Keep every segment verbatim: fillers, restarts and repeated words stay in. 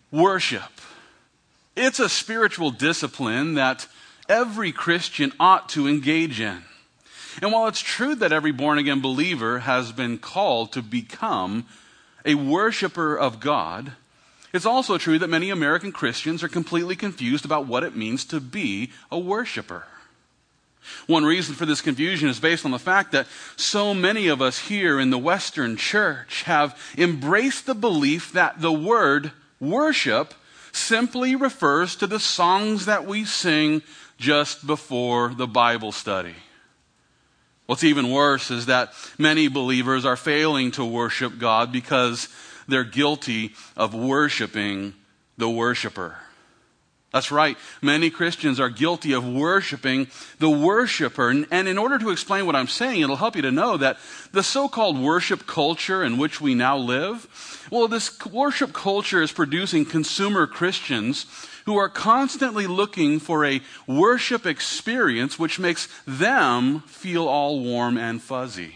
Worship. It's a spiritual discipline that every Christian ought to engage in. And while it's true that every born-again believer has been called to become a worshiper of God, it's also true that many American Christians are completely confused about what it means to be a worshiper. One reason for this confusion is based on the fact that so many of us here in the Western church have embraced the belief that the word worship simply refers to the songs that we sing just before the Bible study. What's even worse is that many believers are failing to worship God because they're guilty of worshiping the worshiper. That's right. Many Christians are guilty of worshiping the worshiper. And in order to explain what I'm saying, it'll help you to know that the so-called worship culture in which we now live, well, this worship culture is producing consumer Christians who are constantly looking for a worship experience which makes them feel all warm and fuzzy.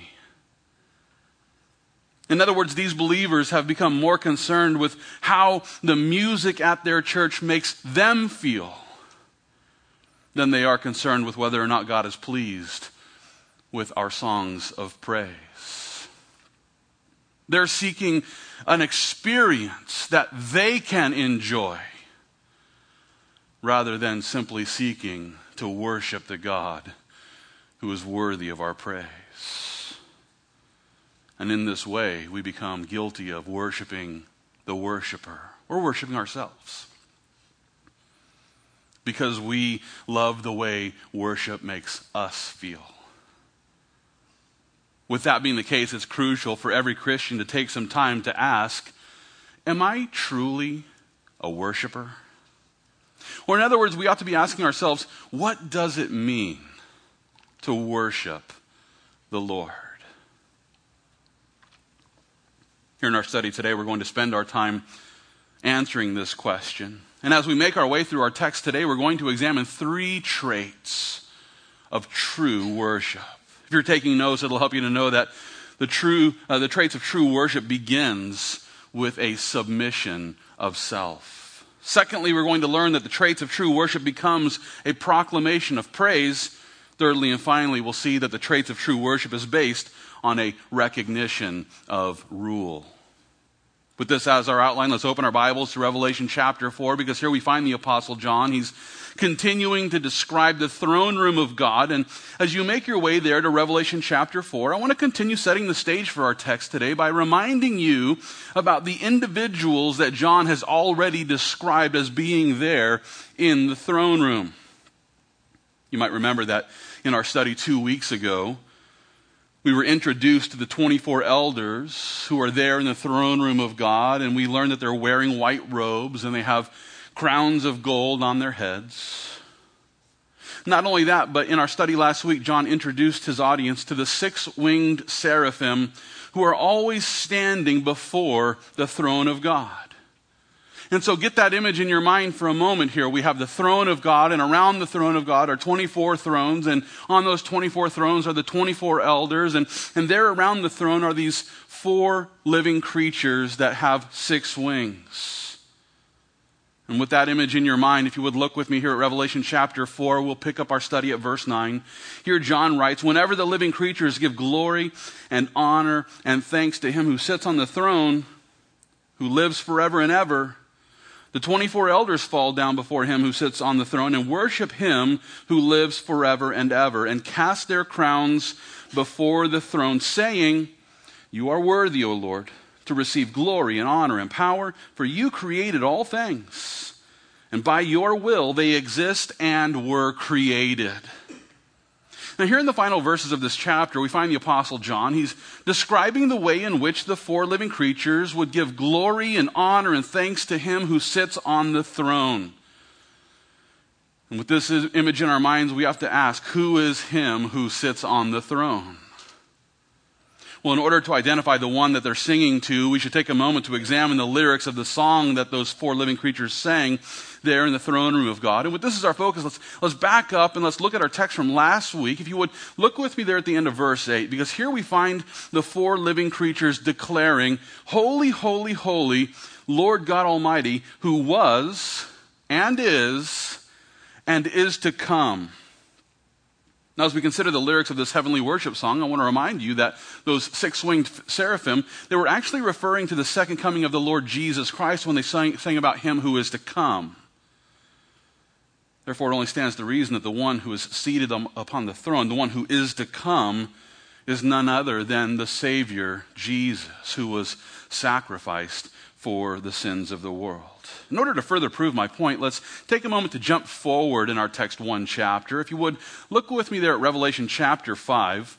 In other words, these believers have become more concerned with how the music at their church makes them feel than they are concerned with whether or not God is pleased with our songs of praise. They're seeking an experience that they can enjoy rather than simply seeking to worship the God who is worthy of our praise. And in this way, we become guilty of worshiping the worshiper or worshiping ourselves because we love the way worship makes us feel. With that being the case, it's crucial for every Christian to take some time to ask, am I truly a worshiper? Or in other words, we ought to be asking ourselves, what does it mean to worship the Lord? Here in our study today, we're going to spend our time answering this question. And as we make our way through our text today, we're going to examine three traits of true worship. If you're taking notes, it'll help you to know that the true, uh, the traits of true worship begins with a submission of self. Secondly, we're going to learn that the traits of true worship becomes a proclamation of praise. Thirdly and finally, we'll see that the traits of true worship is based on a recognition of rule. With this as our outline, let's open our Bibles to Revelation chapter four, because here we find the Apostle John. He's continuing to describe the throne room of God. And as you make your way there to Revelation chapter four, I want to continue setting the stage for our text today by reminding you about the individuals that John has already described as being there in the throne room. You might remember that in our study two weeks ago, we were introduced to the twenty-four elders who are there in the throne room of God, and we learned that they're wearing white robes and they have crowns of gold on their heads. Not only that, but in our study last week, John introduced his audience to the six-winged seraphim who are always standing before the throne of God. And so get that image in your mind for a moment here. We have the throne of God, and around the throne of God are twenty-four thrones, and on those twenty-four thrones are the twenty-four elders, and, and there around the throne are these four living creatures that have six wings. And with that image in your mind, if you would look with me here at Revelation chapter four, we'll pick up our study at verse nine. Here John writes, whenever the living creatures give glory and honor and thanks to him who sits on the throne, who lives forever and ever, the twenty-four elders fall down before him who sits on the throne and worship him who lives forever and ever, and cast their crowns before the throne, saying, you are worthy, O Lord, to receive glory and honor and power, for you created all things, and by your will they exist and were created. Now here in the final verses of this chapter, we find the Apostle John. He's describing the way in which the four living creatures would give glory and honor and thanks to him who sits on the throne. And with this image in our minds, we have to ask, who is him who sits on the throne? Well, in order to identify the one that they're singing to, we should take a moment to examine the lyrics of the song that those four living creatures sang there in the throne room of God. And with this as our focus, let's, let's back up and let's look at our text from last week. If you would, look with me there at the end of verse eight, because here we find the four living creatures declaring, "Holy, holy, holy, Lord God Almighty, who was and is and is to come." Now, as we consider the lyrics of this heavenly worship song, I want to remind you that those six-winged seraphim, they were actually referring to the second coming of the Lord Jesus Christ when they sang, sang about him who is to come. Therefore, it only stands to reason that the one who is seated upon the throne, the one who is to come, is none other than the Savior, Jesus, who was sacrificed for the sins of the world. In order to further prove my point, let's take a moment to jump forward in our text one chapter. If you would, look with me there at Revelation chapter five.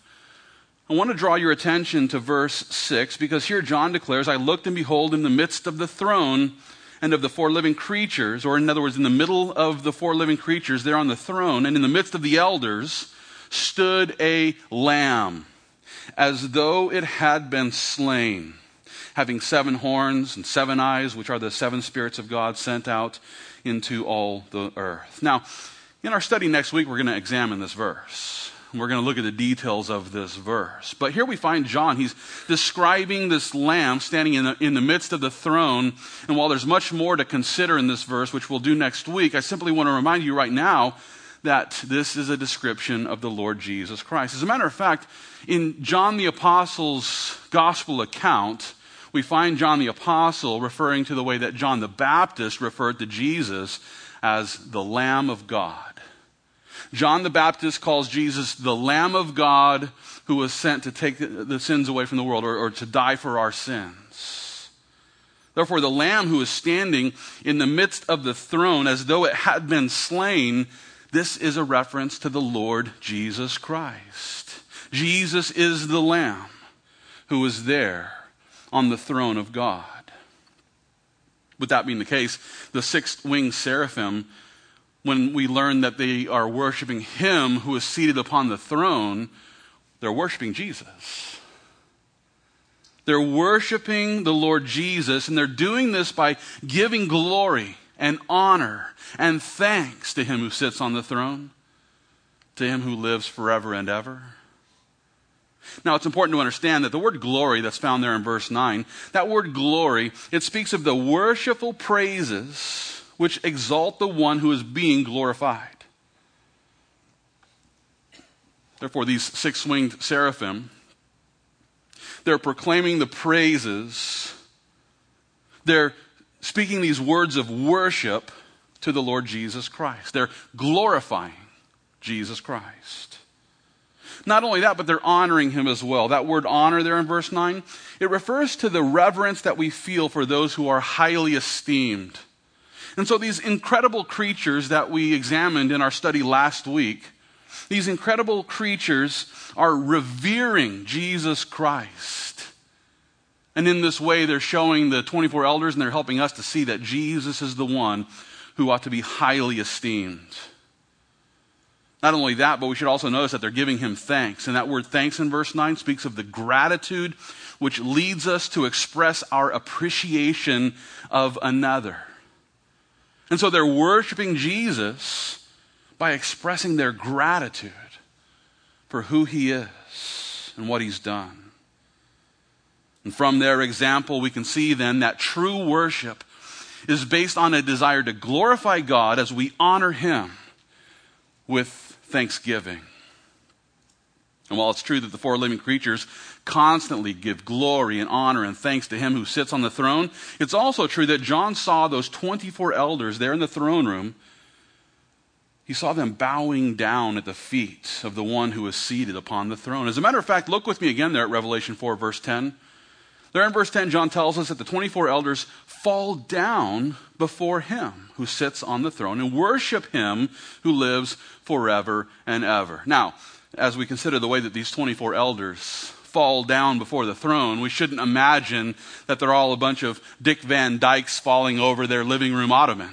I want to draw your attention to verse six, because here John declares, "I looked and behold, in the midst of the throne and of the four living creatures," or in other words, in the middle of the four living creatures there on the throne, and in the midst of the elders, stood a lamb, as though it had been slain, having seven horns and seven eyes, which are the seven spirits of God sent out into all the earth. Now, in our study next week, we're going to examine this verse. We're going to look at the details of this verse. But here we find John. He's describing this lamb standing in the, in the midst of the throne. And while there's much more to consider in this verse, which we'll do next week, I simply want to remind you right now that this is a description of the Lord Jesus Christ. As a matter of fact, in John the Apostle's gospel account, we find John the Apostle referring to the way that John the Baptist referred to Jesus as the Lamb of God. John the Baptist calls Jesus the Lamb of God who was sent to take the sins away from the world, or, or to die for our sins. Therefore, the Lamb who is standing in the midst of the throne as though it had been slain, this is a reference to the Lord Jesus Christ. Jesus is the Lamb who is there on the throne of God. With that being the case, the six-winged seraphim, when we learn that they are worshiping him who is seated upon the throne, they're worshiping Jesus. They're worshiping the Lord Jesus, and they're doing this by giving glory and honor and thanks to him who sits on the throne, to him who lives forever and ever. Now, it's important to understand that the word glory that's found there in verse nine, that word glory, it speaks of the worshipful praises which exalt the one who is being glorified. Therefore, these six-winged seraphim, they're proclaiming the praises, they're speaking these words of worship to the Lord Jesus Christ. They're glorifying Jesus Christ. Not only that, but they're honoring him as well. That word honor there in verse nine, it refers to the reverence that we feel for those who are highly esteemed. And so these incredible creatures that we examined in our study last week, these incredible creatures are revering Jesus Christ. And in this way, they're showing the twenty-four elders, and they're helping us to see that Jesus is the one who ought to be highly esteemed. Not only that, but we should also notice that they're giving him thanks. And that word thanks in verse nine speaks of the gratitude which leads us to express our appreciation of another. And so they're worshiping Jesus by expressing their gratitude for who he is and what he's done. And from their example, we can see then that true worship is based on a desire to glorify God as we honor him with thanksgiving. And while it's true that the four living creatures constantly give glory and honor and thanks to him who sits on the throne, it's also true that John saw those twenty-four elders there in the throne room. He saw them bowing down at the feet of the one who is seated upon the throne. As a matter of fact, look with me again there at Revelation four, verse ten. There in verse ten, John tells us that the twenty-four elders fall down before him who sits on the throne and worship him who lives forever and ever. Now, as we consider the way that these twenty-four elders fall down before the throne, we shouldn't imagine that they're all a bunch of Dick Van Dykes falling over their living room ottoman.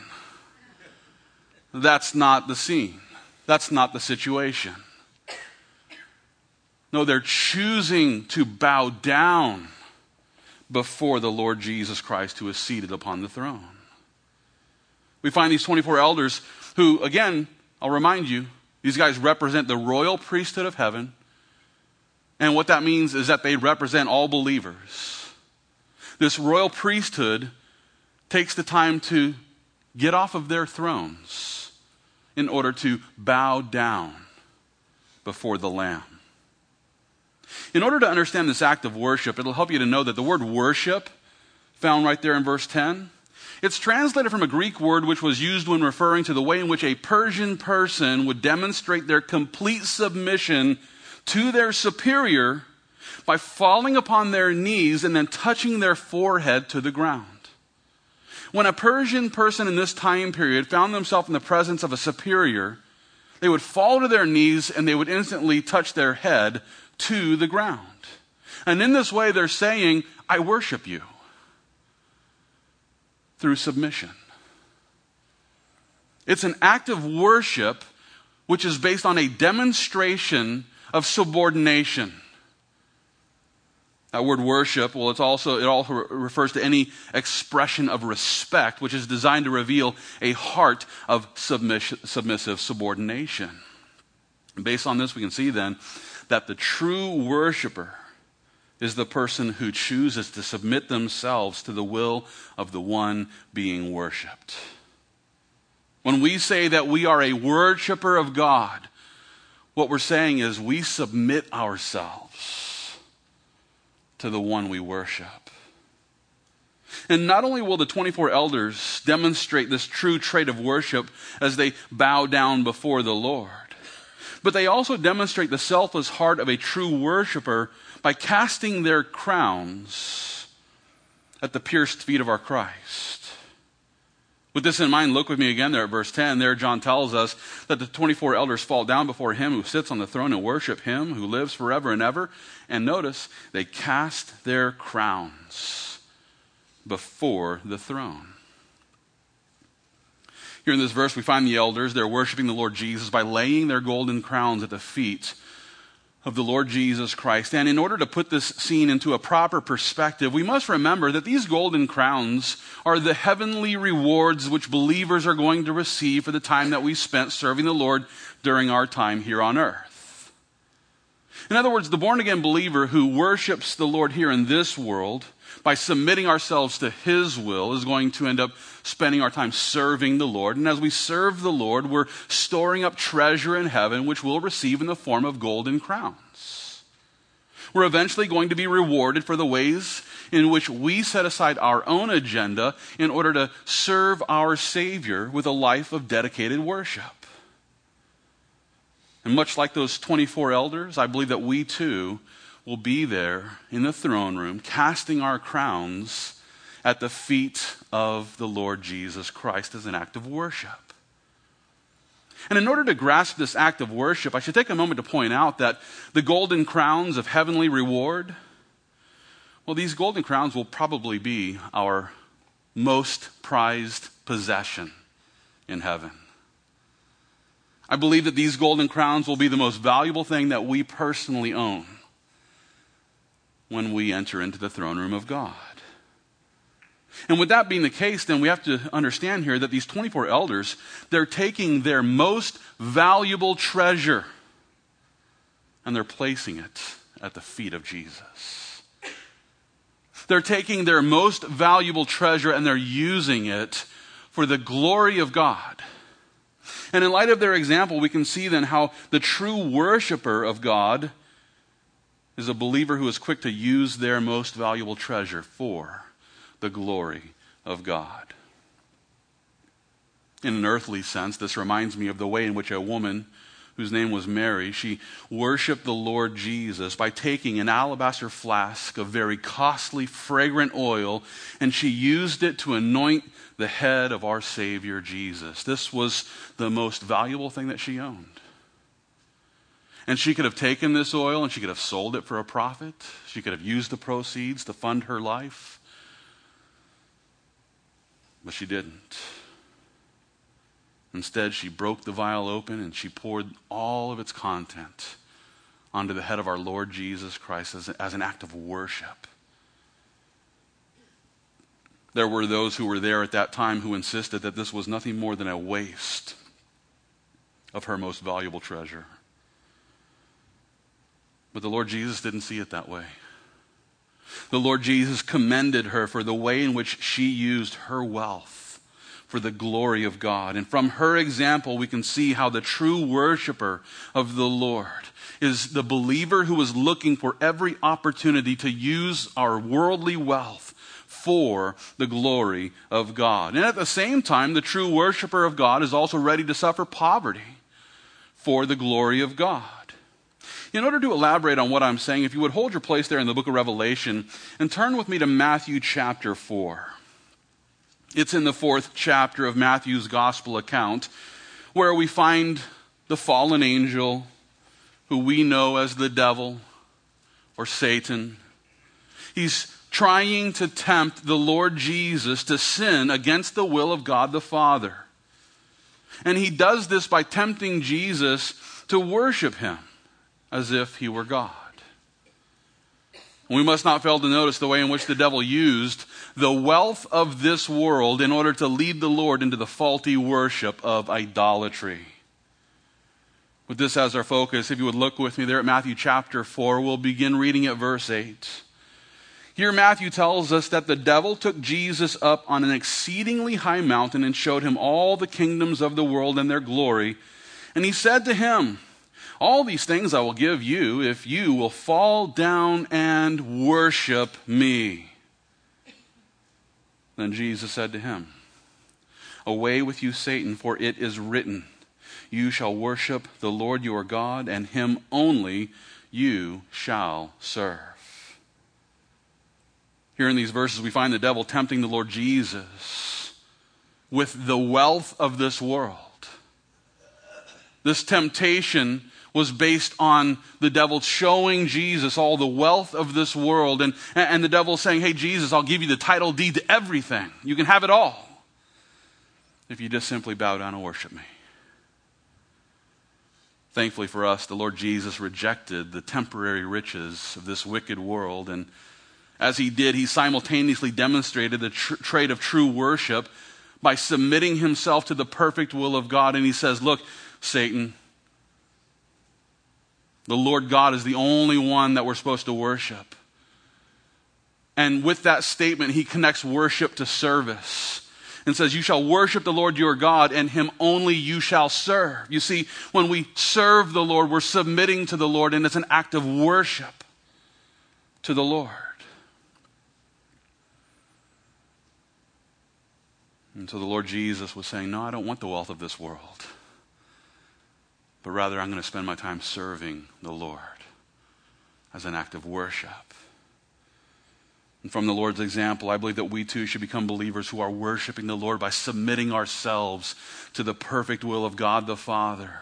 That's not the scene. That's not the situation. No, they're choosing to bow down before the Lord Jesus Christ who is seated upon the throne. We find these twenty-four elders who, again, I'll remind you, these guys represent the royal priesthood of heaven. And what that means is that they represent all believers. This royal priesthood takes the time to get off of their thrones in order to bow down before the Lamb. In order to understand this act of worship, it'll help you to know that the word worship, found right there in verse ten, it's translated from a Greek word which was used when referring to the way in which a Persian person would demonstrate their complete submission to their superior by falling upon their knees and then touching their forehead to the ground. When a Persian person in this time period found themselves in the presence of a superior, they would fall to their knees and they would instantly touch their head to the ground. And in this way, they're saying, I worship you, through submission. It's an act of worship which is based on a demonstration of subordination. That word worship, well, it's also, it also refers to any expression of respect, which is designed to reveal a heart of submission, submissive subordination. And based on this, we can see then that the true worshiper is the person who chooses to submit themselves to the will of the one being worshiped. When we say that we are a worshiper of God, what we're saying is we submit ourselves to the one we worship. And not only will the twenty-four elders demonstrate this true trait of worship as they bow down before the Lord, but they also demonstrate the selfless heart of a true worshiper by casting their crowns at the pierced feet of our Christ. With this in mind, look with me again there at verse ten. There John tells us that the twenty-four elders fall down before him who sits on the throne and worship him who lives forever and ever. And notice, they cast their crowns before the throne. Here in this verse, we find the elders, they're worshiping the Lord Jesus by laying their golden crowns at the feet of the Lord Jesus Christ. And in order to put this scene into a proper perspective, we must remember that these golden crowns are the heavenly rewards which believers are going to receive for the time that we spent serving the Lord during our time here on earth. In other words, the born-again believer who worships the Lord here in this world by submitting ourselves to his will is going to end up spending our time serving the Lord. And as we serve the Lord, we're storing up treasure in heaven, which we'll receive in the form of golden crowns. We're eventually going to be rewarded for the ways in which we set aside our own agenda in order to serve our Savior with a life of dedicated worship. And much like those twenty-four elders, I believe that we too will be there in the throne room, casting our crowns at the feet of the Lord Jesus Christ as an act of worship. And in order to grasp this act of worship, I should take a moment to point out that the golden crowns of heavenly reward, well, these golden crowns will probably be our most prized possession in heaven. I believe that these golden crowns will be the most valuable thing that we personally own when we enter into the throne room of God. And with that being the case, then we have to understand here that these twenty-four elders, they're taking their most valuable treasure and they're placing it at the feet of Jesus. They're taking their most valuable treasure and they're using it for the glory of God. And in light of their example, we can see then how the true worshiper of God is a believer who is quick to use their most valuable treasure for the glory of God. In an earthly sense, this reminds me of the way in which a woman whose name was Mary, she worshiped the Lord Jesus by taking an alabaster flask of very costly, fragrant oil, and she used it to anoint the head of our Savior Jesus. This was the most valuable thing that she owned. And she could have taken this oil and she could have sold it for a profit. She could have used the proceeds to fund her life. But she didn't. Instead, she broke the vial open and she poured all of its content onto the head of our Lord Jesus Christ as, as an act of worship. There were those who were there at that time who insisted that this was nothing more than a waste of her most valuable treasure. But the Lord Jesus didn't see it that way. The Lord Jesus commended her for the way in which she used her wealth for the glory of God. And from her example, we can see how the true worshiper of the Lord is the believer who is looking for every opportunity to use our worldly wealth for the glory of God. And at the same time, the true worshiper of God is also ready to suffer poverty for the glory of God. In order to elaborate on what I'm saying, if you would hold your place there in the book of Revelation and turn with me to Matthew chapter four. It's in the fourth chapter of Matthew's gospel account where we find the fallen angel who we know as the devil or Satan. He's trying to tempt the Lord Jesus to sin against the will of God the Father. And he does this by tempting Jesus to worship him as if he were God. We must not fail to notice the way in which the devil used the wealth of this world in order to lead the Lord into the faulty worship of idolatry. With this as our focus, if you would look with me there at Matthew chapter four, we'll begin reading at verse eight. Here Matthew tells us that the devil took Jesus up on an exceedingly high mountain and showed him all the kingdoms of the world and their glory. And he said to him, "All these things I will give you if you will fall down and worship me." Then Jesus said to him, "Away with you, Satan, for it is written, you shall worship the Lord your God, and him only you shall serve." Here in these verses, we find the devil tempting the Lord Jesus with the wealth of this world. This temptation was based on the devil showing Jesus all the wealth of this world. And, and the devil saying, "Hey, Jesus, I'll give you the title deed to everything. You can have it all if you just simply bow down and worship me." Thankfully for us, the Lord Jesus rejected the temporary riches of this wicked world. And as he did, he simultaneously demonstrated the tr- trait of true worship by submitting himself to the perfect will of God. And he says, "Look, Satan, the Lord God is the only one that we're supposed to worship." And with that statement, he connects worship to service and says, "You shall worship the Lord your God, and him only you shall serve." You see, when we serve the Lord, we're submitting to the Lord, and it's an act of worship to the Lord. And so the Lord Jesus was saying, "No, I don't want the wealth of this world. But rather, I'm going to spend my time serving the Lord as an act of worship." And from the Lord's example, I believe that we too should become believers who are worshiping the Lord by submitting ourselves to the perfect will of God the Father.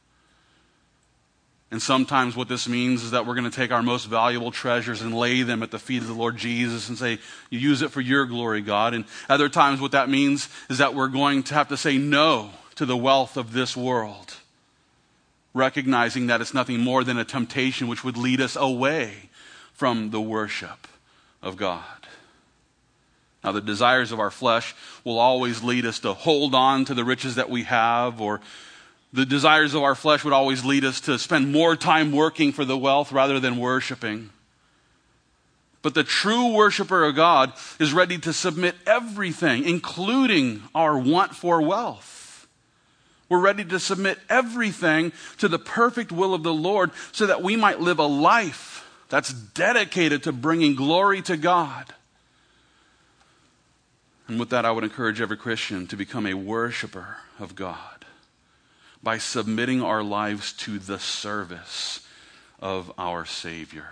And sometimes what this means is that we're going to take our most valuable treasures and lay them at the feet of the Lord Jesus and say, "You use it for your glory, God." And other times what that means is that we're going to have to say no to the wealth of this world, recognizing that it's nothing more than a temptation which would lead us away from the worship of God. Now, the desires of our flesh will always lead us to hold on to the riches that we have, or the desires of our flesh would always lead us to spend more time working for the wealth rather than worshiping. But the true worshiper of God is ready to submit everything, including our want for wealth. We're ready to submit everything to the perfect will of the Lord so that we might live a life that's dedicated to bringing glory to God. And with that, I would encourage every Christian to become a worshiper of God by submitting our lives to the service of our Savior.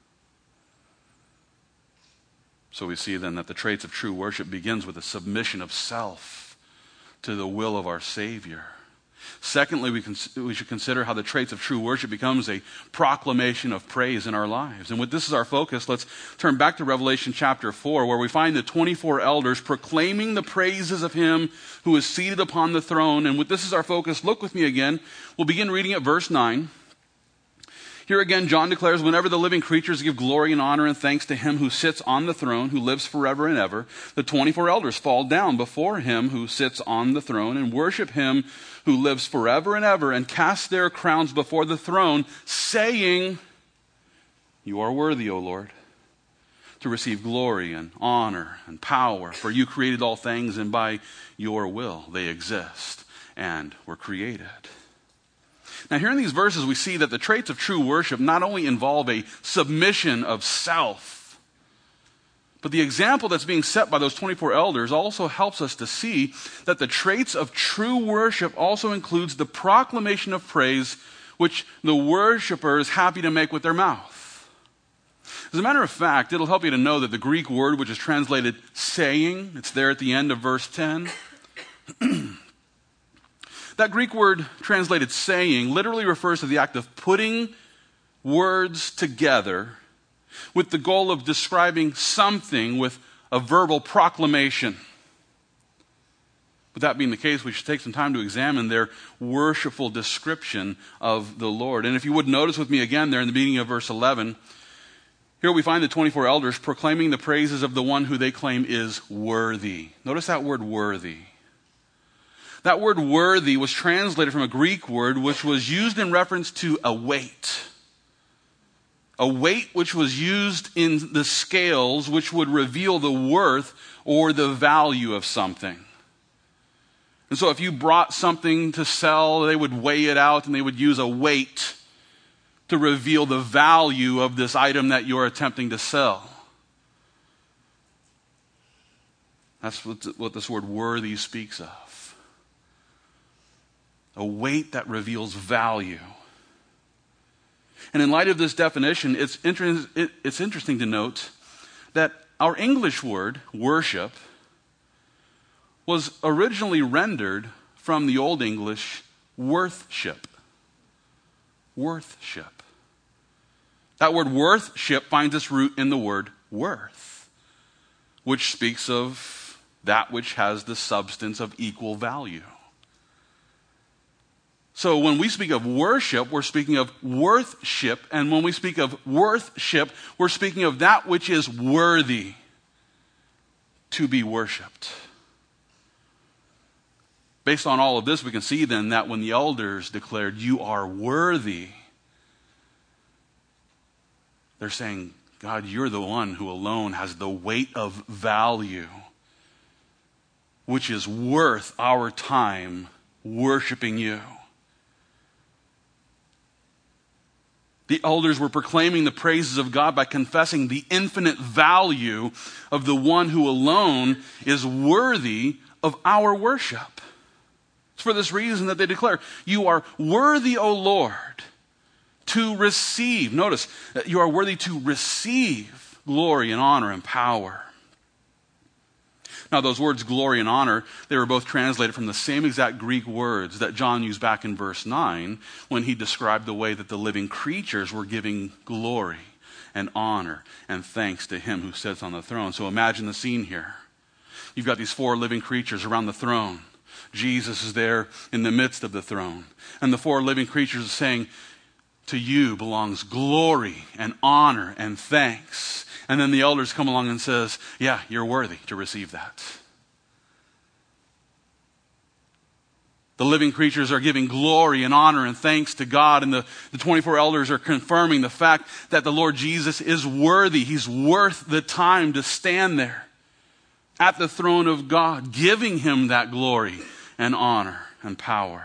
So we see then that the traits of true worship begins with a submission of self to the will of our Savior. Secondly, we, cons- we should consider how the traits of true worship becomes a proclamation of praise in our lives. And with this as our focus, let's turn back to Revelation chapter four, where we find the twenty-four elders proclaiming the praises of him who is seated upon the throne. And with this as our focus, look with me again. We'll begin reading at verse nine. Here again, John declares, whenever the living creatures give glory and honor and thanks to him who sits on the throne, who lives forever and ever, the twenty-four elders fall down before him who sits on the throne and worship him who lives forever and ever and cast their crowns before the throne, saying, you are worthy, O Lord, to receive glory and honor and power, for you created all things, and by your will they exist and were created. Now, here in these verses, we see that the traits of true worship not only involve a submission of self, but the example that's being set by those twenty-four elders also helps us to see that the traits of true worship also includes the proclamation of praise which the worshiper is happy to make with their mouth. As a matter of fact, it'll help you to know that the Greek word which is translated saying, it's there at the end of verse ten, that Greek word translated saying literally refers to the act of putting words together with the goal of describing something with a verbal proclamation. With that being the case, we should take some time to examine their worshipful description of the Lord. And if you would notice with me again there in the beginning of verse eleven, here we find the twenty-four elders proclaiming the praises of the one who they claim is worthy. Notice that word worthy. That word worthy was translated from a Greek word which was used in reference to a weight. A weight which was used in the scales which would reveal the worth or the value of something. And so if you brought something to sell, they would weigh it out and they would use a weight to reveal the value of this item that you're attempting to sell. That's what, what this word worthy speaks of. A weight that reveals value. And in light of this definition, it's, inter- it, it's interesting to note that our English word, worship, was originally rendered from the Old English, worthship. Worthship. That word worthship finds its root in the word worth, which speaks of that which has the substance of equal value. So when we speak of worship, we're speaking of worthship. And when we speak of worthship, we're speaking of that which is worthy to be worshiped. Based on all of this, we can see then that when the elders declared, you are worthy, they're saying, God, you're the one who alone has the weight of value, which is worth our time worshiping you. The elders were proclaiming the praises of God by confessing the infinite value of the one who alone is worthy of our worship. It's for this reason that they declare, you are worthy, O Lord, to receive. Notice, you are worthy to receive glory and honor and power. Now, those words, glory and honor, they were both translated from the same exact Greek words that John used back in verse nine when he described the way that the living creatures were giving glory and honor and thanks to him who sits on the throne. So imagine the scene here. You've got these four living creatures around the throne. Jesus is there in the midst of the throne. And the four living creatures are saying, to you belongs glory and honor and thanks. And then the elders come along and says, yeah, you're worthy to receive that. The living creatures are giving glory and honor and thanks to God. And the, the twenty-four elders are confirming the fact that the Lord Jesus is worthy. He's worth the time to stand there at the throne of God, giving him that glory and honor and power.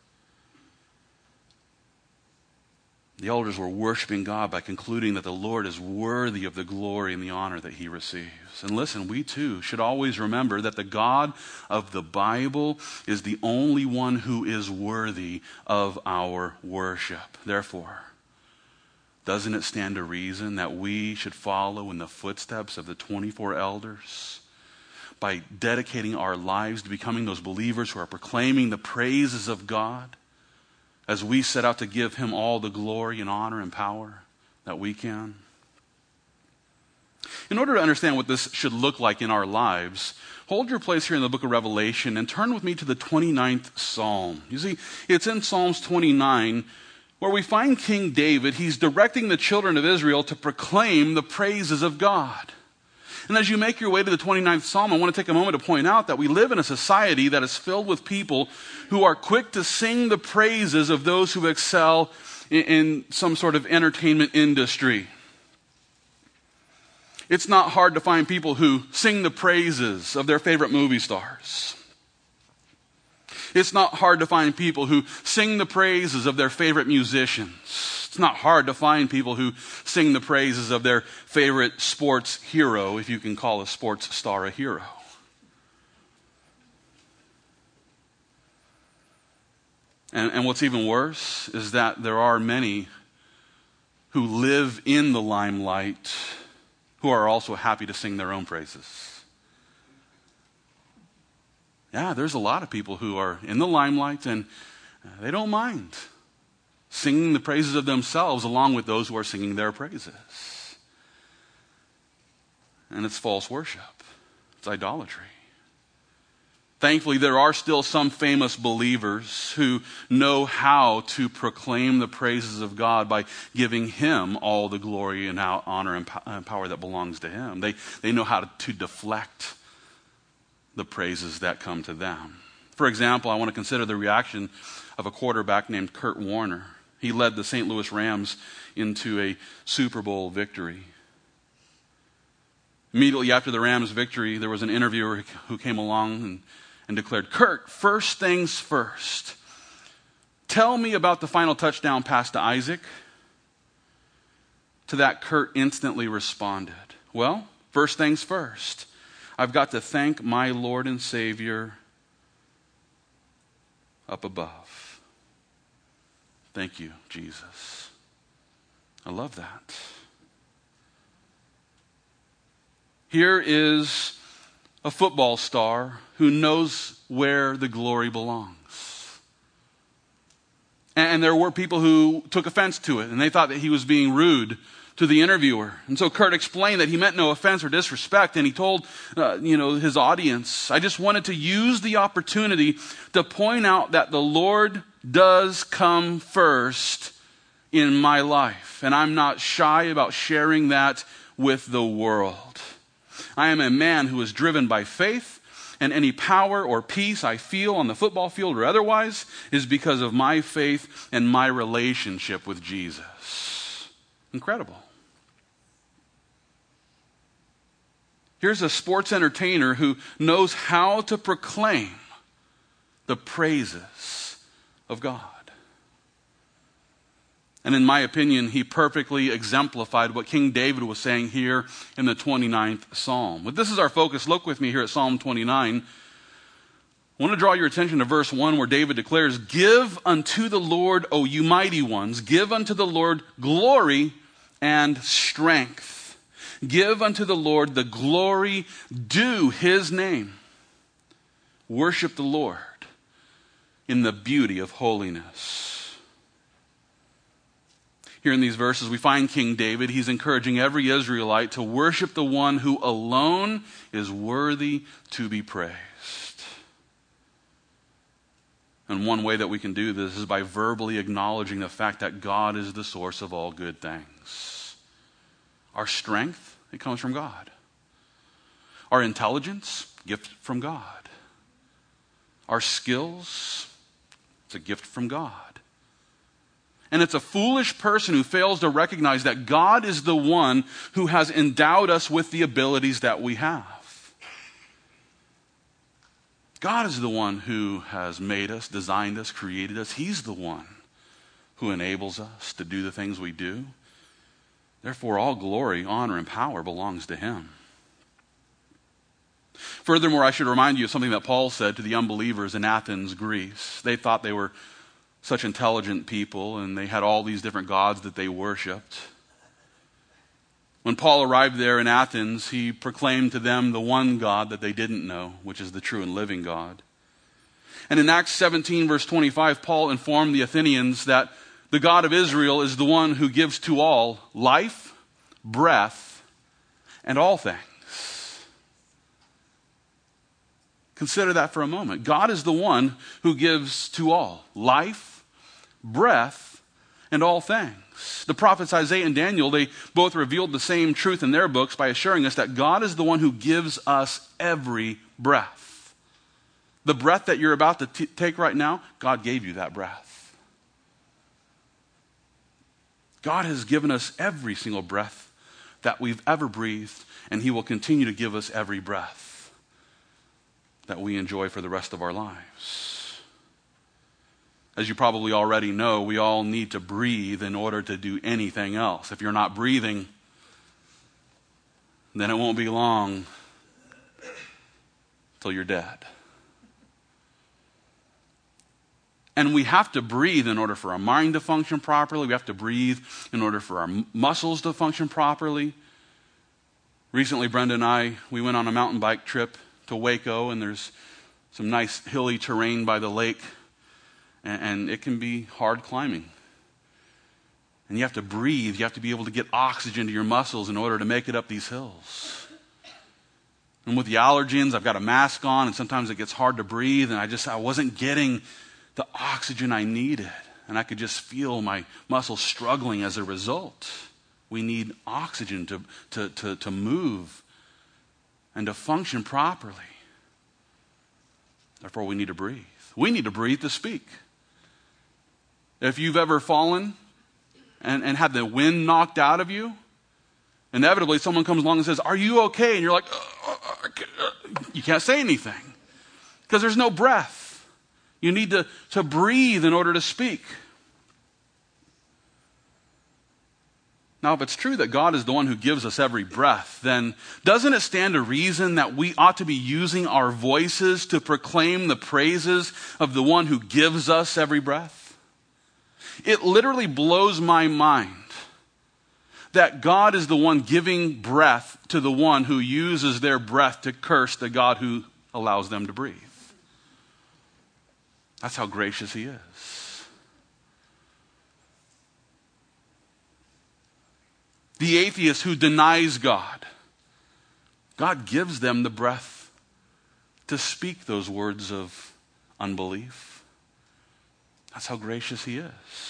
The elders were worshiping God by concluding that the Lord is worthy of the glory and the honor that he receives. And listen, we too should always remember that the God of the Bible is the only one who is worthy of our worship. Therefore, doesn't it stand to reason that we should follow in the footsteps of the twenty-four elders by dedicating our lives to becoming those believers who are proclaiming the praises of God, as we set out to give him all the glory and honor and power that we can? In order to understand what this should look like in our lives, hold your place here in the book of Revelation and turn with me to the twenty-ninth Psalm. You see, it's in Psalms twenty-nine where we find King David, he's directing the children of Israel to proclaim the praises of God. And as you make your way to the twenty-ninth Psalm, I want to take a moment to point out that we live in a society that is filled with people who are quick to sing the praises of those who excel in, in some sort of entertainment industry. It's not hard to find people who sing the praises of their favorite movie stars. It's not hard to find people who sing the praises of their favorite musicians. It's not hard to find people who sing the praises of their favorite sports hero, if you can call a sports star a hero. And, and what's even worse is that there are many who live in the limelight who are also happy to sing their own praises. Yeah, there's a lot of people who are in the limelight and they don't mind singing the praises of themselves along with those who are singing their praises. And it's false worship. It's idolatry. Thankfully, there are still some famous believers who know how to proclaim the praises of God by giving Him all the glory and honor and power that belongs to Him. They, they know how to, to deflect the praises that come to them. For example, I want to consider the reaction of a quarterback named Kurt Warner. He led the Saint Louis Rams into a Super Bowl victory. Immediately after the Rams' victory, there was an interviewer who came along and, and declared, "Kurt, first things first. Tell me about the final touchdown pass to Isaac." To that, Kurt instantly responded, "Well, first things first. I've got to thank my Lord and Savior up above. Thank you, Jesus." I love that. Here is a football star who knows where the glory belongs. And there were people who took offense to it, and they thought that he was being rude to the interviewer. And so Kurt explained that he meant no offense or disrespect, and he told uh, you know, his audience, "I just wanted to use the opportunity to point out that the Lord does come first in my life, and I'm not shy about sharing that with the world. I am a man who is driven by faith, and any power or peace I feel on the football field or otherwise is because of my faith and my relationship with Jesus." Incredible. Here's a sports entertainer who knows how to proclaim the praises of God. And in my opinion, he perfectly exemplified what King David was saying here in the twenty-ninth Psalm. But this is our focus. Look with me here at Psalm twenty-nine. I want to draw your attention to verse one where David declares, "Give unto the Lord, O you mighty ones, give unto the Lord glory and strength. Give unto the Lord the glory due His name. Worship the Lord in the beauty of holiness." Here in these verses, we find King David. He's encouraging every Israelite to worship the one who alone is worthy to be praised. And one way that we can do this is by verbally acknowledging the fact that God is the source of all good things. Our strength, it comes from God. Our intelligence, gift from God. Our skills, it's a gift from God. And it's a foolish person who fails to recognize that God is the one who has endowed us with the abilities that we have. God is the one who has made us, designed us, created us. He's the one who enables us to do the things we do. Therefore, all glory, honor, and power belongs to Him. Furthermore, I should remind you of something that Paul said to the unbelievers in Athens, Greece. They thought they were such intelligent people, and they had all these different gods that they worshipped. When Paul arrived there in Athens, he proclaimed to them the one God that they didn't know, which is the true and living God. And in Acts seventeen, verse twenty-five, Paul informed the Athenians that the God of Israel is the one who gives to all life, breath, and all things. Consider that for a moment. God is the one who gives to all life, breath, and all things. The prophets Isaiah and Daniel, they both revealed the same truth in their books by assuring us that God is the one who gives us every breath. The breath that you're about to t- take right now, God gave you that breath. God has given us every single breath that we've ever breathed, and he will continue to give us every breath that we enjoy for the rest of our lives. As you probably already know, we all need to breathe in order to do anything else. If you're not breathing, then it won't be long till you're dead. And we have to breathe in order for our mind to function properly. We have to breathe in order for our muscles to function properly. Recently, Brenda and I, we went on a mountain bike trip to Waco, and there's some nice hilly terrain by the lake, and, and it can be hard climbing. And you have to breathe. You have to be able to get oxygen to your muscles in order to make it up these hills. And with the allergens, I've got a mask on, and sometimes it gets hard to breathe, and I just, I wasn't getting the oxygen I needed. And I could just feel my muscles struggling as a result. We need oxygen to, to, to, to move and to function properly. Therefore, we need to breathe. We need to breathe to speak. If you've ever fallen and, and had the wind knocked out of you, inevitably someone comes along and says, "Are you okay?" And you're like, uh, uh, uh, you can't say anything because there's no breath. You need to, to breathe in order to speak. Now, if it's true that God is the one who gives us every breath, then doesn't it stand to reason that we ought to be using our voices to proclaim the praises of the one who gives us every breath? It literally blows my mind that God is the one giving breath to the one who uses their breath to curse the God who allows them to breathe. That's how gracious he is. The atheist who denies God, God gives them the breath to speak those words of unbelief. That's how gracious he is.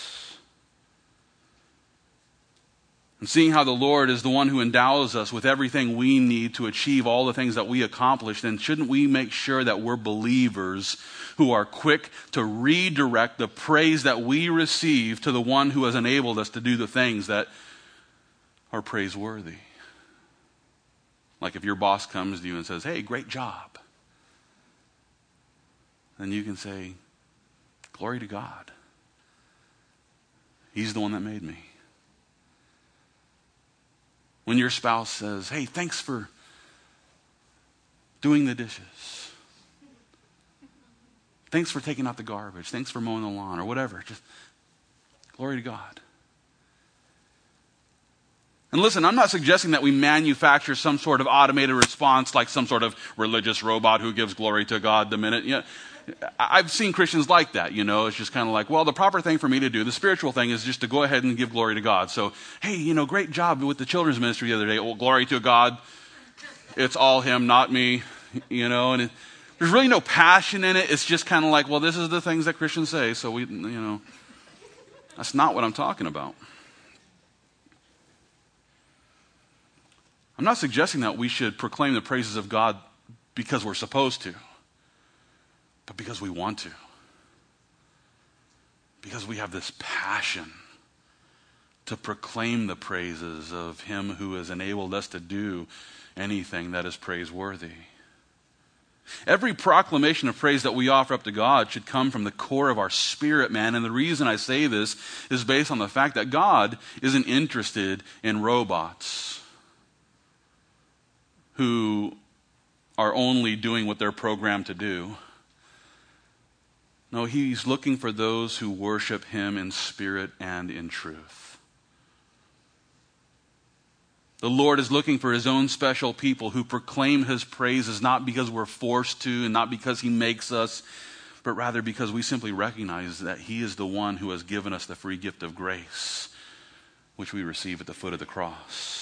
And seeing how the Lord is the one who endows us with everything we need to achieve all the things that we accomplish, then shouldn't we make sure that we're believers who are quick to redirect the praise that we receive to the one who has enabled us to do the things that are praiseworthy? Like if your boss comes to you and says, "Hey, great job," then you can say, "Glory to God. He's the one that made me." When your spouse says, "Hey, thanks for doing the dishes. Thanks for taking out the garbage. Thanks for mowing the lawn," or whatever. Just glory to God. And listen, I'm not suggesting that we manufacture some sort of automated response like some sort of religious robot who gives glory to God the minute. You know, I've seen Christians like that, you know. It's just kind of like, well, the proper thing for me to do, the spiritual thing, is just to go ahead and give glory to God. So, hey, you know, great job with the children's ministry the other day. Well, glory to God. It's all him, not me, you know. And it, there's really no passion in it. It's just kind of like, well, this is the things that Christians say, so we, you know. That's not what I'm talking about. I'm not suggesting that we should proclaim the praises of God because we're supposed to, but because we want to. Because we have this passion to proclaim the praises of him who has enabled us to do anything that is praiseworthy. Every proclamation of praise that we offer up to God should come from the core of our spirit, man. And the reason I say this is based on the fact that God isn't interested in robots who are only doing what they're programmed to do. No, he's looking for those who worship him in spirit and in truth. The Lord is looking for his own special people who proclaim his praises not because we're forced to and not because he makes us, but rather because we simply recognize that he is the one who has given us the free gift of grace, which we receive at the foot of the cross.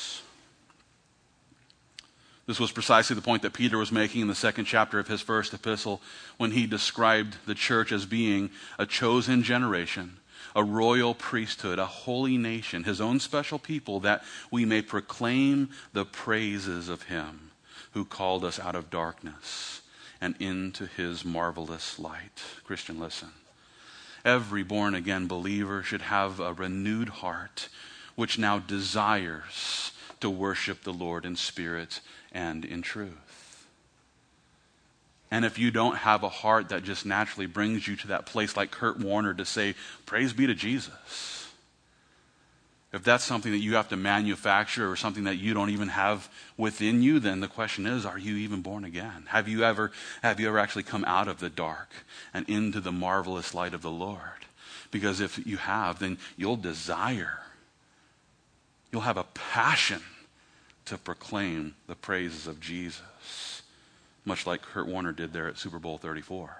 This was precisely the point that Peter was making in the second chapter of his first epistle when he described the church as being a chosen generation, a royal priesthood, a holy nation, his own special people, that we may proclaim the praises of him who called us out of darkness and into his marvelous light. Christian, listen. Every born-again believer should have a renewed heart which now desires to worship the Lord in spirit and in truth. And if you don't have a heart that just naturally brings you to that place like Kurt Warner to say, praise be to Jesus, if that's something that you have to manufacture or something that you don't even have within you, then the question is, are you even born again? Have you ever, have you ever actually come out of the dark and into the marvelous light of the Lord? Because if you have, then you'll desire, you'll have a passion to proclaim the praises of Jesus, much like Kurt Warner did there at Super Bowl thirty-four.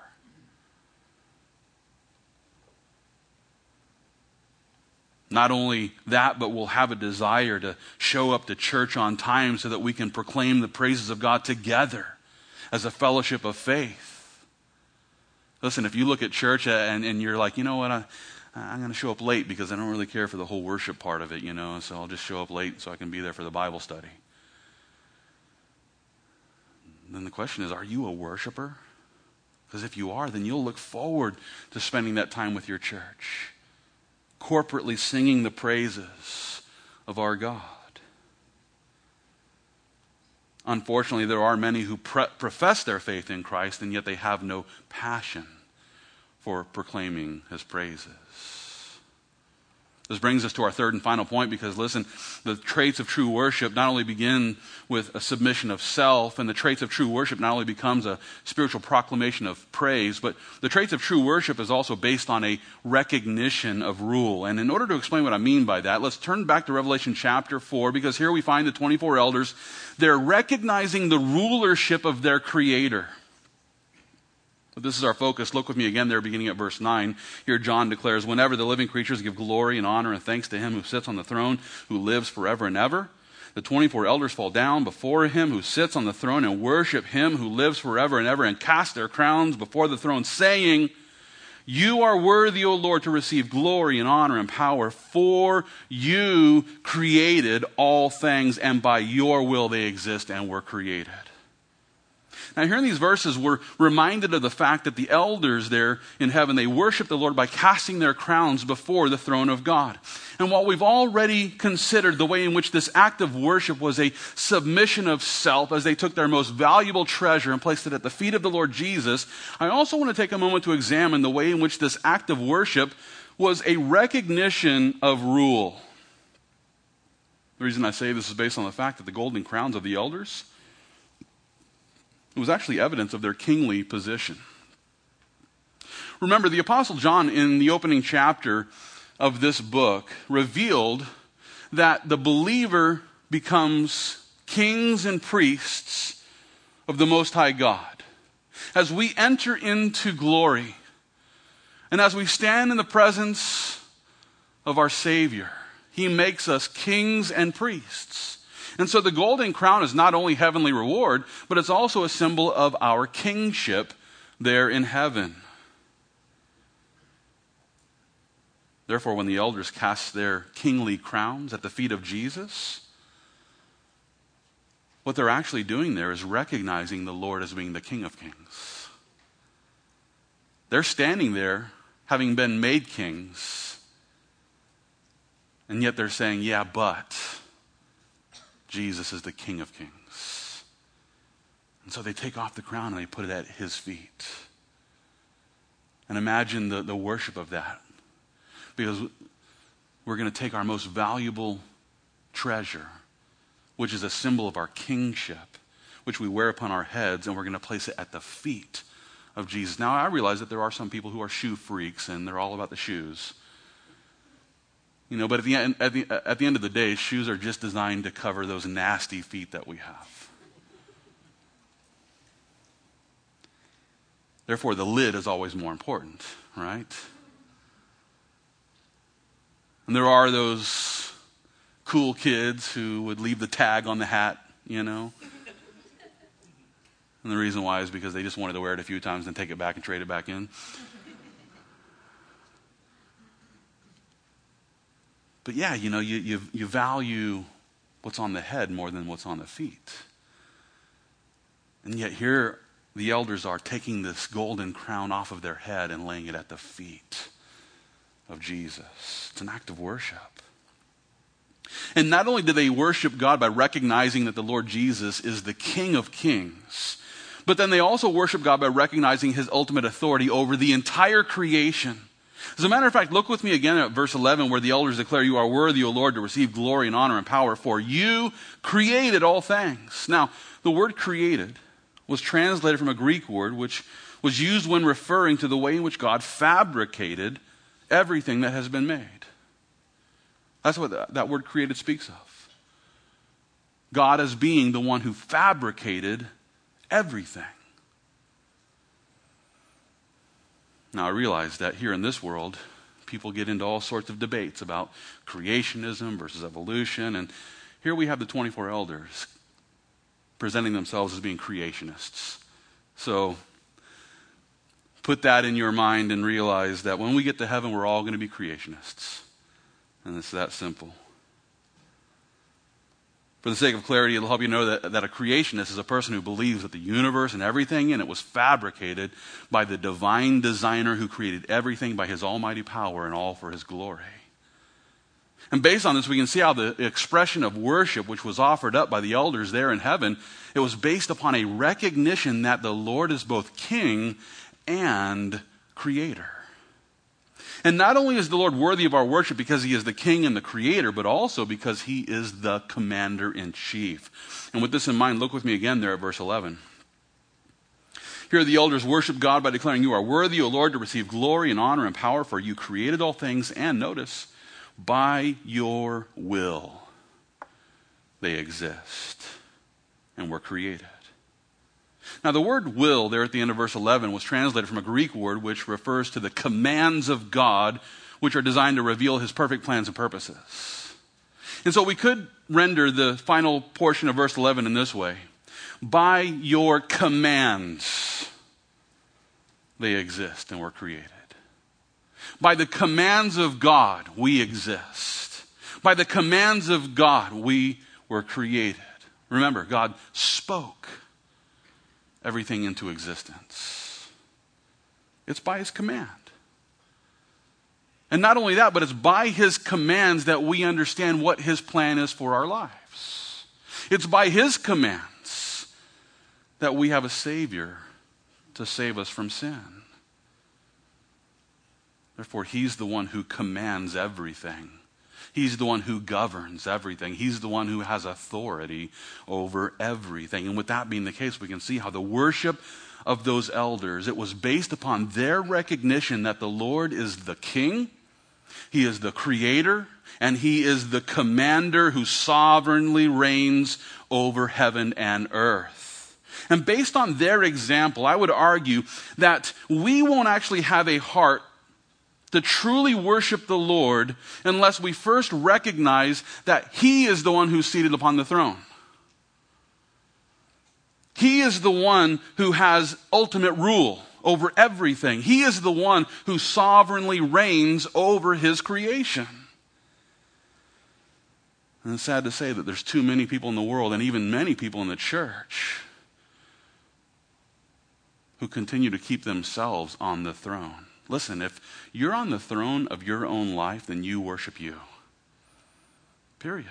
Not only that, but we'll have a desire to show up to church on time so that we can proclaim the praises of God together as a fellowship of faith. Listen, if you look at church and, and you're like, you know what, I, I'm going to show up late because I don't really care for the whole worship part of it, you know, so I'll just show up late so I can be there for the Bible study. Then the question is, are you a worshiper? Because if you are, then you'll look forward to spending that time with your church, corporately singing the praises of our God. Unfortunately, there are many who pre- profess their faith in Christ, and yet they have no passion for proclaiming his praises. This brings us to our third and final point, because listen, the traits of true worship not only begin with a submission of self, and the traits of true worship not only becomes a spiritual proclamation of praise, but the traits of true worship is also based on a recognition of rule. And in order to explain what I mean by that, let's turn back to Revelation chapter four, because here we find the twenty-four elders. They're recognizing the rulership of their Creator. But this is our focus. Look with me again there, beginning at verse nine. Here John declares, whenever the living creatures give glory and honor and thanks to him who sits on the throne, who lives forever and ever, the twenty-four elders fall down before him who sits on the throne and worship him who lives forever and ever, and cast their crowns before the throne, saying, you are worthy, O Lord, to receive glory and honor and power, for you created all things, and by your will they exist and were created. Now, here in these verses, we're reminded of the fact that the elders there in heaven, they worship the Lord by casting their crowns before the throne of God. And while we've already considered the way in which this act of worship was a submission of self, as they took their most valuable treasure and placed it at the feet of the Lord Jesus, I also want to take a moment to examine the way in which this act of worship was a recognition of rule. The reason I say this is based on the fact that the golden crowns of the elders, it was actually evidence of their kingly position. Remember, the Apostle John, in the opening chapter of this book, revealed that the believer becomes kings and priests of the Most High God. As we enter into glory, and as we stand in the presence of our Savior, he makes us kings and priests. And so the golden crown is not only heavenly reward, but it's also a symbol of our kingship there in heaven. Therefore, when the elders cast their kingly crowns at the feet of Jesus, what they're actually doing there is recognizing the Lord as being the King of Kings. They're standing there having been made kings, and yet they're saying, yeah, but Jesus is the King of Kings. And so they take off the crown and they put it at his feet. And imagine the, the worship of that. Because we're going to take our most valuable treasure, which is a symbol of our kingship, which we wear upon our heads, and we're going to place it at the feet of Jesus. Now, I realize that there are some people who are shoe freaks and they're all about the shoes. You know, but at the end, at the, at the end of the day, shoes are just designed to cover those nasty feet that we have. Therefore, the lid is always more important, right? And there are those cool kids who would leave the tag on the hat, you know. And the reason why is because they just wanted to wear it a few times and take it back and trade it back in. But yeah, you know, you, you, you value what's on the head more than what's on the feet. And yet here the elders are taking this golden crown off of their head and laying it at the feet of Jesus. It's an act of worship. And not only do they worship God by recognizing that the Lord Jesus is the King of Kings, but then they also worship God by recognizing his ultimate authority over the entire creation. As a matter of fact, look with me again at verse eleven, where the elders declare, "You are worthy, O Lord, to receive glory and honor and power, for you created all things." Now, the word created was translated from a Greek word which was used when referring to the way in which God fabricated everything that has been made. That's what that, that word created speaks of. God as being the one who fabricated everything. Now, I realize that here in this world, people get into all sorts of debates about creationism versus evolution. And here we have the twenty-four elders presenting themselves as being creationists. So put that in your mind and realize that when we get to heaven, we're all going to be creationists. And it's that simple. For the sake of clarity, it'll help you know that, that a creationist is a person who believes that the universe and everything in it was fabricated by the divine designer who created everything by his almighty power and all for his glory. And based on this, we can see how the expression of worship, which was offered up by the elders there in heaven, it was based upon a recognition that the Lord is both King and Creator. And not only is the Lord worthy of our worship because he is the King and the Creator, but also because he is the Commander-in-Chief. And with this in mind, look with me again there at verse eleven. Here the elders worship God by declaring, "You are worthy, O Lord, to receive glory and honor and power, for you created all things," and notice, "by your will they exist and were created." Now, the word "will" there at the end of verse eleven was translated from a Greek word which refers to the commands of God, which are designed to reveal his perfect plans and purposes. And so we could render the final portion of verse eleven in this way: "By your commands they exist and were created." By the commands of God, we exist. By the commands of God, we were created. Remember, God spoke everything into existence. It's by his command. And not only that, but it's by his commands that we understand what his plan is for our lives. It's by his commands that we have a Savior to save us from sin. Therefore, he's the one who commands everything. He's the one who governs everything. He's the one who has authority over everything. And with that being the case, we can see how the worship of those elders, it was based upon their recognition that the Lord is the King, he is the Creator, and he is the Commander who sovereignly reigns over heaven and earth. And based on their example, I would argue that we won't actually have a heart to truly worship the Lord unless we first recognize that he is the one who's seated upon the throne. He is the one who has ultimate rule over everything. He is the one who sovereignly reigns over his creation. And it's sad to say that there's too many people in the world, and even many people in the church, who continue to keep themselves on the throne. Listen, if you're on the throne of your own life, then you worship you. Period.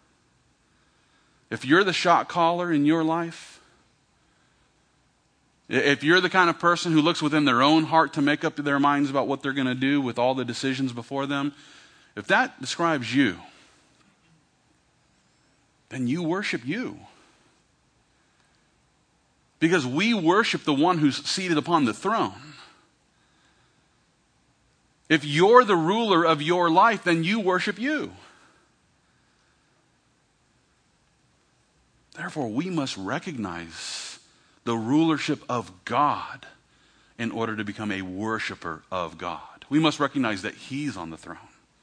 If you're the shot caller in your life, if you're the kind of person who looks within their own heart to make up their minds about what they're going to do with all the decisions before them, if that describes you, then you worship you. Because we worship the one who's seated upon the throne. If you're the ruler of your life, then you worship you. Therefore, we must recognize the rulership of God in order to become a worshiper of God. We must recognize that he's on the throne.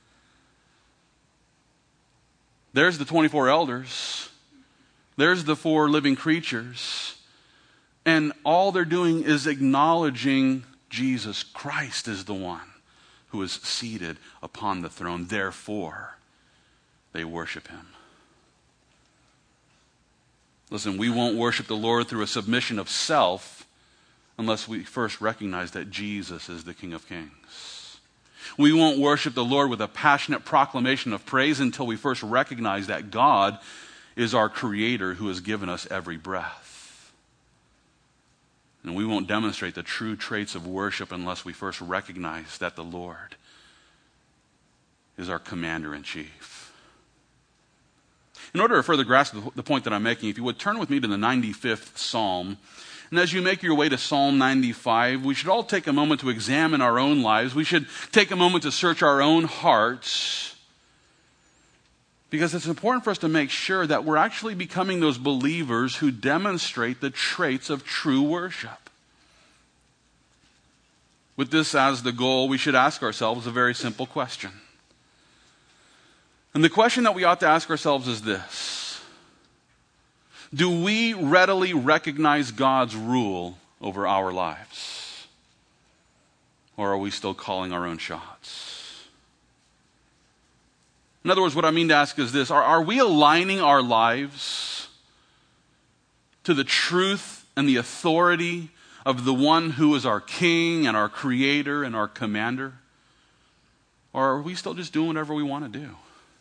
There's the twenty-four elders. There's the four living creatures. And all they're doing is acknowledging Jesus Christ is the one who is seated upon the throne. Therefore, they worship him. Listen, we won't worship the Lord through a submission of self unless we first recognize that Jesus is the King of Kings. We won't worship the Lord with a passionate proclamation of praise until we first recognize that God is our Creator who has given us every breath. And we won't demonstrate the true traits of worship unless we first recognize that the Lord is our Commander-in-Chief. In order to further grasp the point that I'm making, if you would turn with me to the ninety-fifth Psalm. And as you make your way to Psalm ninety-five, we should all take a moment to examine our own lives. We should take a moment to search our own hearts. Because it's important for us to make sure that we're actually becoming those believers who demonstrate the traits of true worship. With this as the goal, we should ask ourselves a very simple question. And the question that we ought to ask ourselves is this: do we readily recognize God's rule over our lives? Or are we still calling our own shots? In other words, what I mean to ask is this: are, are we aligning our lives to the truth and the authority of the one who is our King and our Creator and our Commander? Or are we still just doing whatever we want to do?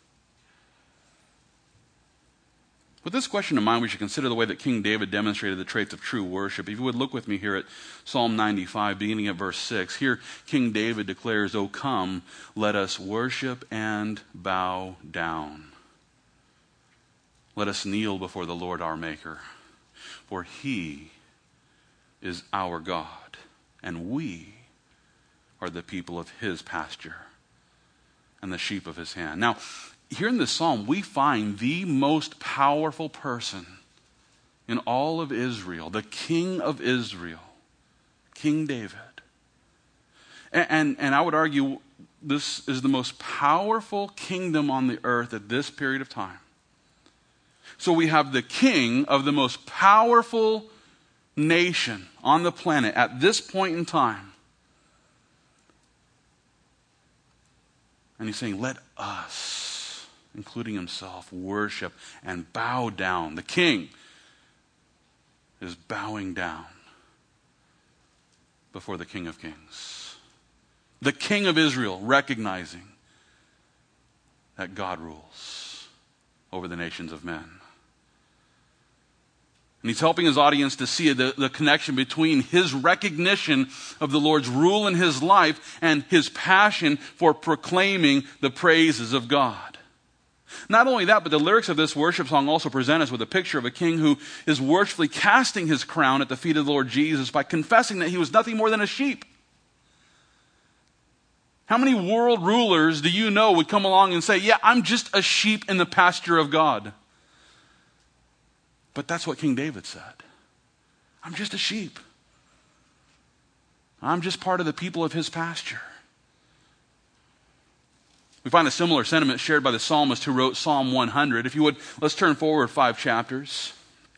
With this question in mind, we should consider the way that King David demonstrated the traits of true worship. If you would look with me here at Psalm ninety-five, beginning at verse six. Here, King David declares, "O come, let us worship and bow down. Let us kneel before the Lord our Maker. For he is our God, and we are the people of his pasture and the sheep of his hand." Now, here in this psalm, we find the most powerful person in all of Israel, the King of Israel, King David. And, and, and I would argue this is the most powerful kingdom on the earth at this period of time. So we have the king of the most powerful nation on the planet at this point in time. And he's saying, let us, including himself, worship and bow down. The king is bowing down before the King of Kings. The King of Israel recognizing that God rules over the nations of men. And he's helping his audience to see the, the connection between his recognition of the Lord's rule in his life and his passion for proclaiming the praises of God. Not only that, but the lyrics of this worship song also present us with a picture of a king who is worshipfully casting his crown at the feet of the Lord Jesus by confessing that he was nothing more than a sheep. How many world rulers do you know would come along and say, yeah, I'm just a sheep in the pasture of God? But that's what King David said. I'm just a sheep. I'm just part of the people of his pasture. We find a similar sentiment shared by the psalmist who wrote Psalm one hundred. If you would, let's turn forward five chapters.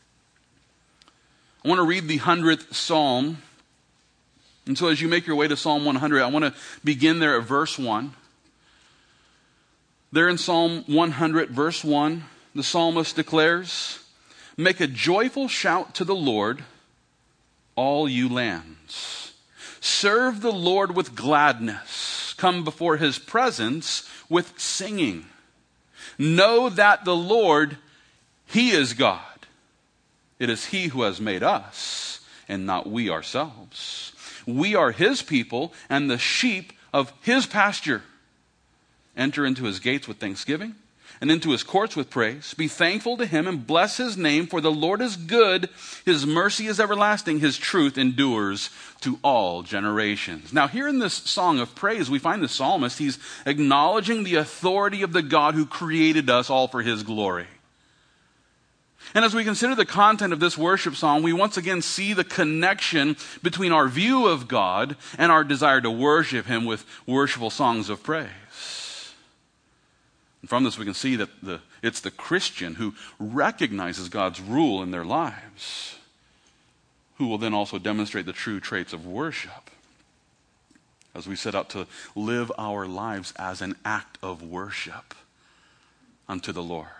I want to read the hundredth psalm. And so as you make your way to Psalm one hundred, I want to begin there at verse one. There in Psalm one hundred, verse one, the psalmist declares, "Make a joyful shout to the Lord, all you lands. Serve the Lord with gladness. Come before his presence with singing. Know that the Lord, he is God. It is he who has made us, and not we ourselves. We are his people and the sheep of his pasture. Enter into his gates with thanksgiving and into his courts with praise. Be thankful to him and bless his name, for the Lord is good. His mercy is everlasting. His truth endures to all generations." Now, here in this song of praise, we find the psalmist, he's acknowledging the authority of the God who created us all for his glory. And as we consider the content of this worship song, we once again see the connection between our view of God and our desire to worship him with worshipful songs of praise. And from this we can see that the, it's the Christian who recognizes God's rule in their lives who will then also demonstrate the true traits of worship as we set out to live our lives as an act of worship unto the Lord.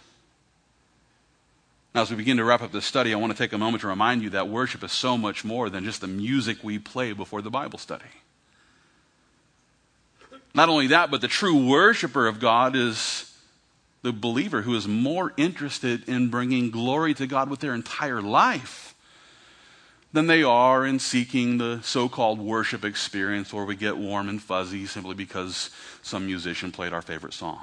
Now, as we begin to wrap up this study, I want to take a moment to remind you that worship is so much more than just the music we play before the Bible study. Not only that, but the true worshiper of God is the believer who is more interested in bringing glory to God with their entire life than they are in seeking the so-called worship experience where we get warm and fuzzy simply because some musician played our favorite song.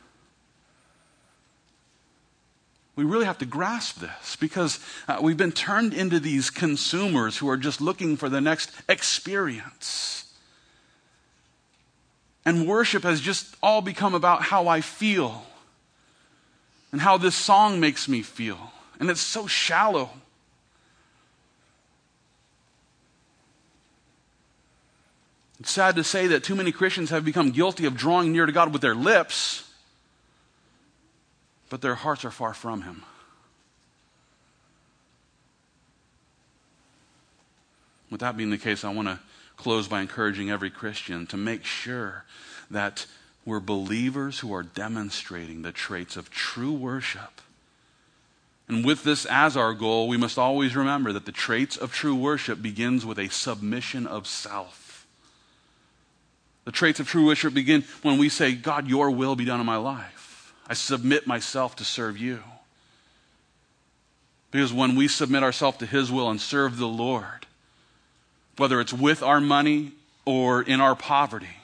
We really have to grasp this because uh, we've been turned into these consumers who are just looking for the next experience. And worship has just all become about how I feel and how this song makes me feel. And it's so shallow. It's sad to say that too many Christians have become guilty of drawing near to God with their lips, but their hearts are far from Him. With that being the case, I want to close by encouraging every Christian to make sure that we're believers who are demonstrating the traits of true worship. And with this as our goal, we must always remember that the traits of true worship begins with a submission of self. The traits of true worship begin when we say, God, your will be done in my life. I submit myself to serve you. Because when we submit ourselves to His will and serve the Lord, whether it's with our money or in our poverty,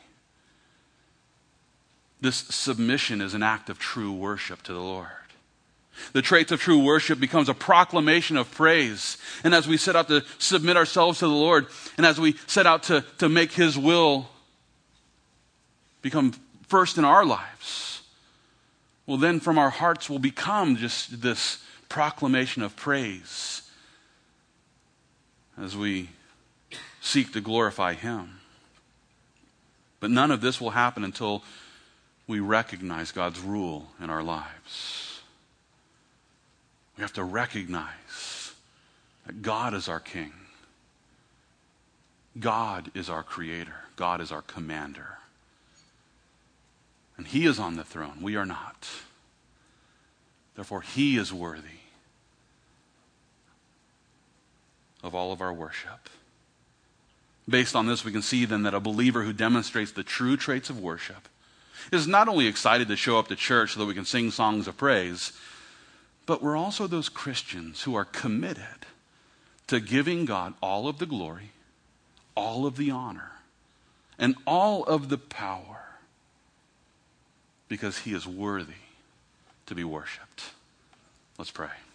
this submission is an act of true worship to the Lord. The traits of true worship becomes a proclamation of praise. And as we set out to submit ourselves to the Lord, and as we set out to, to make His will become first in our lives, well, then from our hearts will become just this proclamation of praise as we seek to glorify Him. But none of this will happen until we recognize God's rule in our lives. We have to recognize that God is our King. God is our Creator. God is our Commander. And He is on the throne. We are not. Therefore, He is worthy of all of our worship. Based on this, we can see then that a believer who demonstrates the true traits of worship is not only excited to show up to church so that we can sing songs of praise, but we're also those Christians who are committed to giving God all of the glory, all of the honor, and all of the power, because He is worthy to be worshiped. Let's pray.